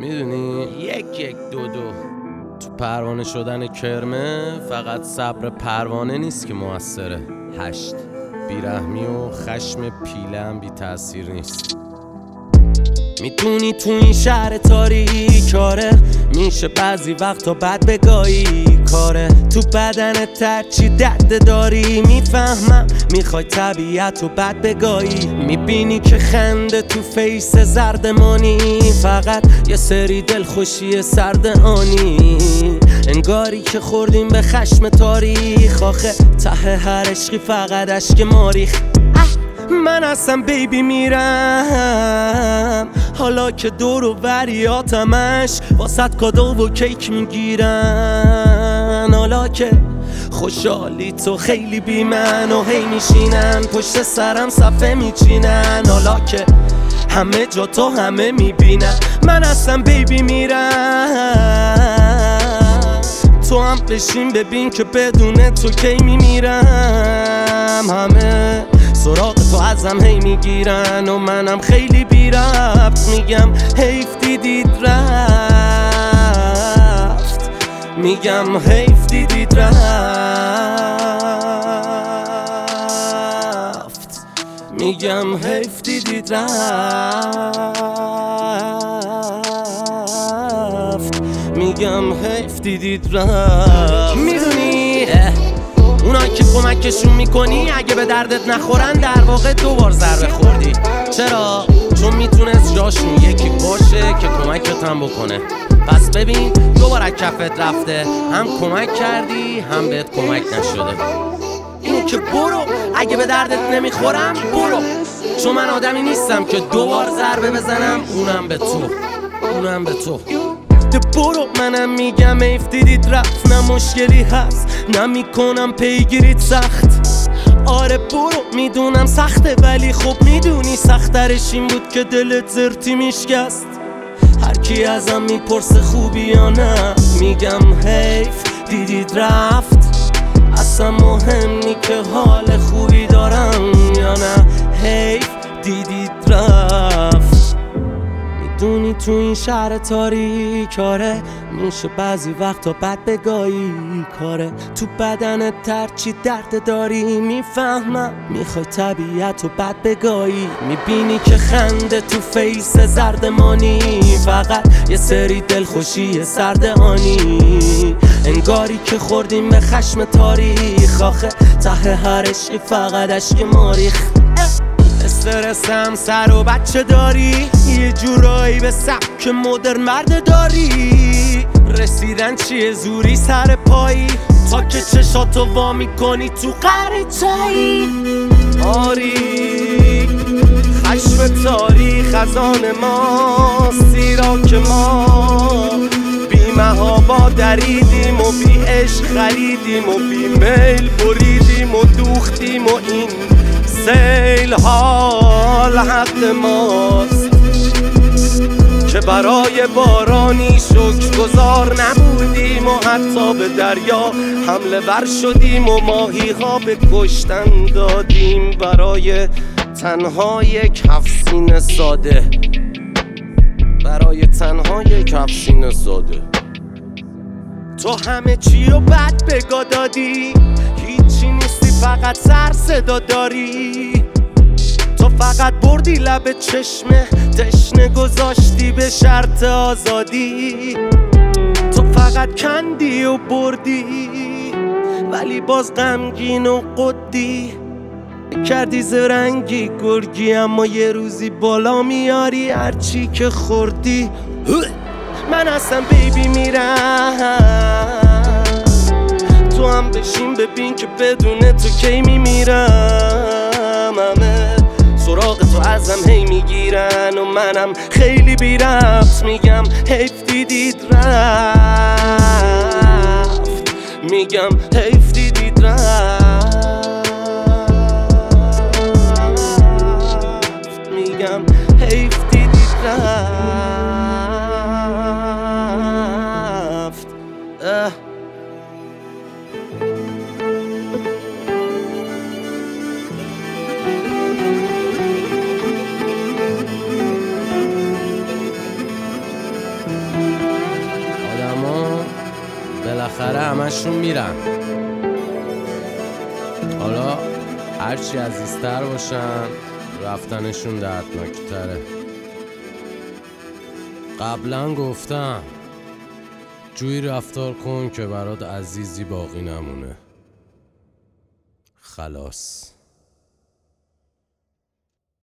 میدونی یک دو تو پروانه شدن کرمه فقط صبر پروانه نیست که موثره. 8 بیرحمی و خشم پیله هم بی تأثیر نیست. میتونی تو این شهر تاریک کاره میشه بعضی وقتا بد بگاهی کاره تو بدنت هرچی درد داری میفهمم میخوای طبیعت رو بد بگاهی. میبینی که خنده تو فیس زردمانی فقط یه سری دلخوشی سرد آنی. انگاری که خوردیم به خشم تاریخ آخه ته هر عشقی فقط اشک ماریخ. من اصلا بیبی میرم حالا که دور و بریاتمش واسط کادو و کیک میگیرن. حالا که خوشحالی تو خیلی بی من و هی میشینن پشت سرم صفحه میچینن. حالا که همه جا تو همه میبینن من اصلا بیبی میرم. تو هم بشین ببین که بدون تو کی میمیرم. همه سراغ تو ازم هی میگیرن و منم خیلی بی ربط میگم حیف دیدید رفت. میگم حیف دیدید رفت. میگم حیف دیدید رفت. میگم حیف دیدید رفت. میدونی اونا که کمکشون میکنی اگه به دردت نخورن در واقع 2 بار ضربه خوردی. چرا؟ چون میتونست جاشون یکی باشه که کمکت هم بکنه. پس ببین 2 بار از کفت رفته، هم کمک کردی هم بهت کمک نشده. اینو که برو، اگه به دردت نمیخورم برو، چون من آدمی نیستم که 2 بار ضربه بزنم اونم به تو. برو منم میگم حیف دیدید رفت. نه مشکلی هست نه میکنم پیگیریت سخت. آره برو میدونم سخته ولی خب میدونی سخترش این بود که دلت زرتی میشکست. هر کی ازم میپرسه خوبی یا نه میگم حیف دیدید رفت. اصلا مهم نی که حال خوبی دارم یا نه حیف دیدید رفت. میدونی تو این شهر تاریک کاره میشه بعضی وقتا بد بگاهی کاره تو بدنت ترچی درد داری میفهمم میخوای طبیعت رو بد بگاهی. میبینی که خنده تو فیس زردمانی فقط یه سری دلخوشی سرد آنی. انگاری که خوردیم به خشم تاریخ آخه ته هر عشقی فقط اشک ماریخ. استرسم سر و بچه داری یه جورایی به سبک مدرن مرد داری. رسیدن چیه زوری سر پایی تا که چشاتو وا میکنی تو قریچه‌ای. آری خشم تاریخ خزان ما زیرا که ما بی محابا دریدیم و بی عشق خریدیم و بی میل بریدیم و دوختیم و این سیل حال حق ماست که برای بارانی شکرگزار نبودیم و حتی به دریا حمله ور شدیم و ماهی ها به کشتن دادیم برای تنها یک 7 سینه ساده. برای تنها یک 7 سینه ساده. تو همه چی رو بد بگا دادی، هیچی نیستی فقط سر صدا داری. تو فقط بردی لب چشمه تشنه گذاشتی به شرط آزادی. تو فقط کندی و بردی ولی باز غمگین و قدی. کردی زرنگی گرگی اما یه روزی بالا میاری هرچی که خوردی. من اصلا بیبی میرم تو هم بشین ببین که بدون تو کی میمیرم. همه سراغ تو ازم هی میگیرن و منم خیلی بی ربط میگم حیف دیدید رفت. میگم حیف دیدید رفت. میگم حیف دیدید رفت. همشون میرن. حالا هرچی عزیزتر باشن رفتنشون دردناکتره. قبلا گفتم جوی رفتار کن که برات عزیزی باقی نمونه. خلاص.